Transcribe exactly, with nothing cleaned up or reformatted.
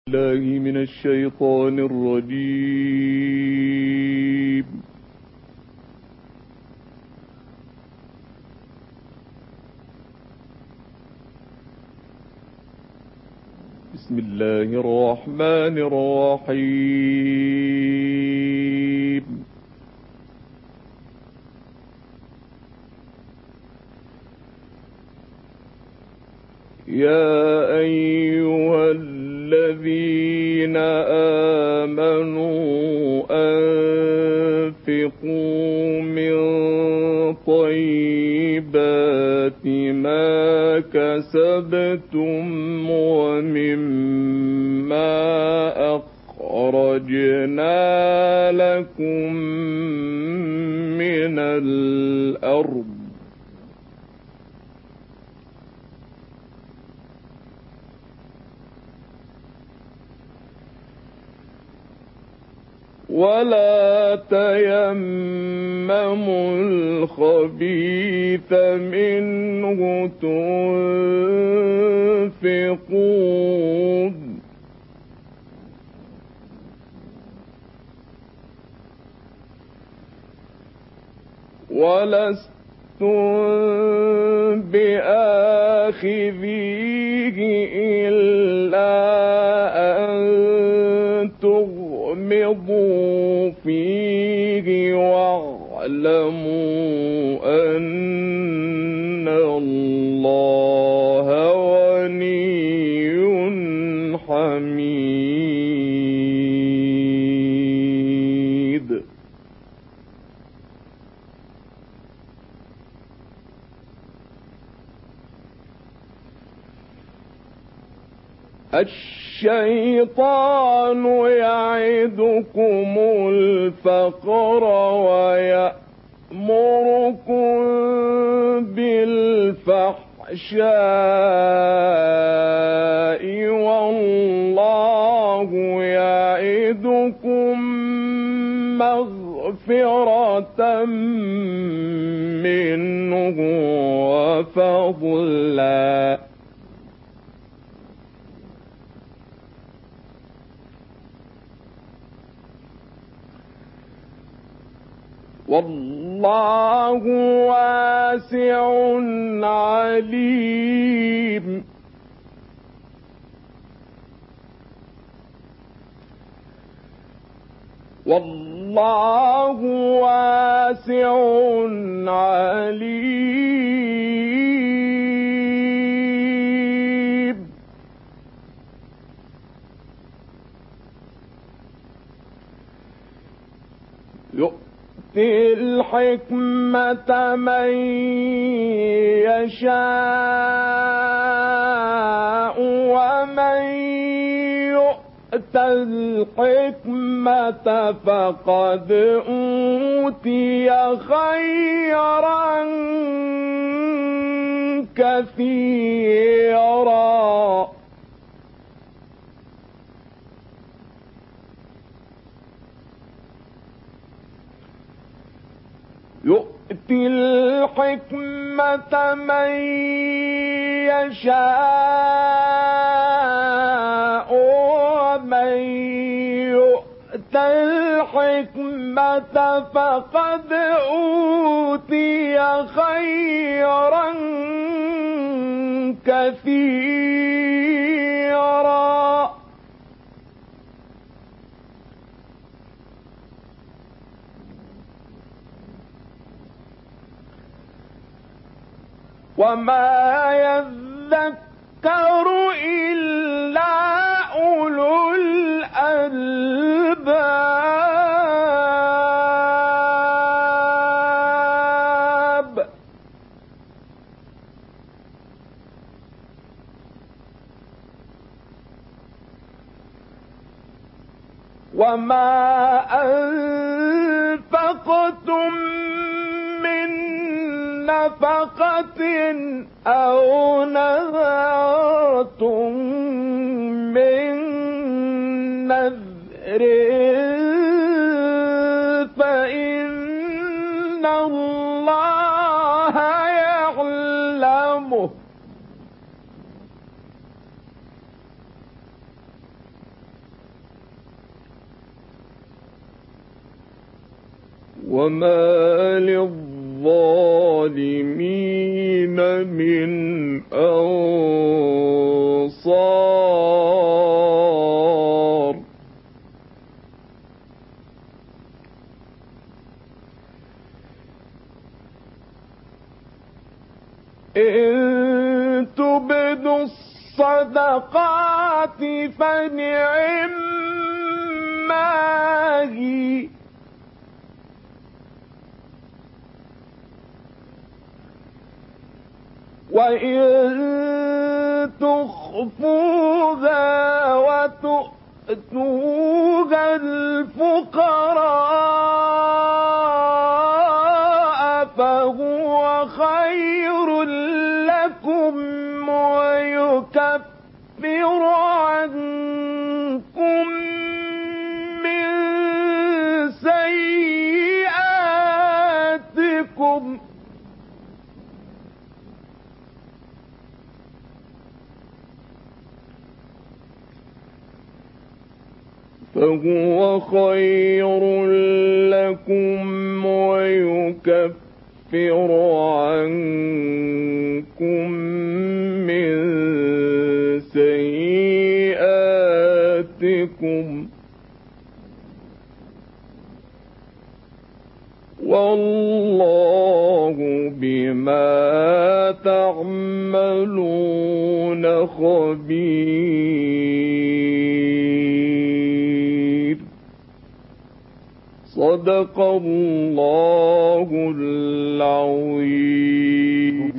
الله من الشيطان الرجيم. بسم الله الرحمن الرحيم. يا أيها الذين آمنوا أنفقوا من طيبات ما كسبتم ومما أخرجنا لكم من الأرض ولا تيمموا الخبيث منه تنفقون ولستم بآخذيه إلا أن تغمضوا فيه واعلموا أن الله غني حميد. الشيطان يعدكم الفقر ويأمركم بالفحشاء والله يعدكم مغفرة منه وفضلا والله واسع عليم. والله واسع عليم. يؤتي الحكمة من يشاء ومن يؤت الحكمة فقد أوتي خيرا كثيرا يؤتي الحكمة من يشاء ومن يؤت الحكمة فقد أوتي خيرا كثيرا وما يذكر إلا أولو الألباب. وما أنفقتم من نفقة أو نذرتم من نذر فإن الله يعلمه وما للظالمين من أنصار. إن تبدوا الصدقات فنعما هي، وإن تخفوها وتؤتوها الفقراء فهو خير لكم ويكفر عنكم من سيئاتكم فهو خير لكم ويكفر عنكم من سيئاتكم والله بما تعملون خبير. صدق الله العظيم.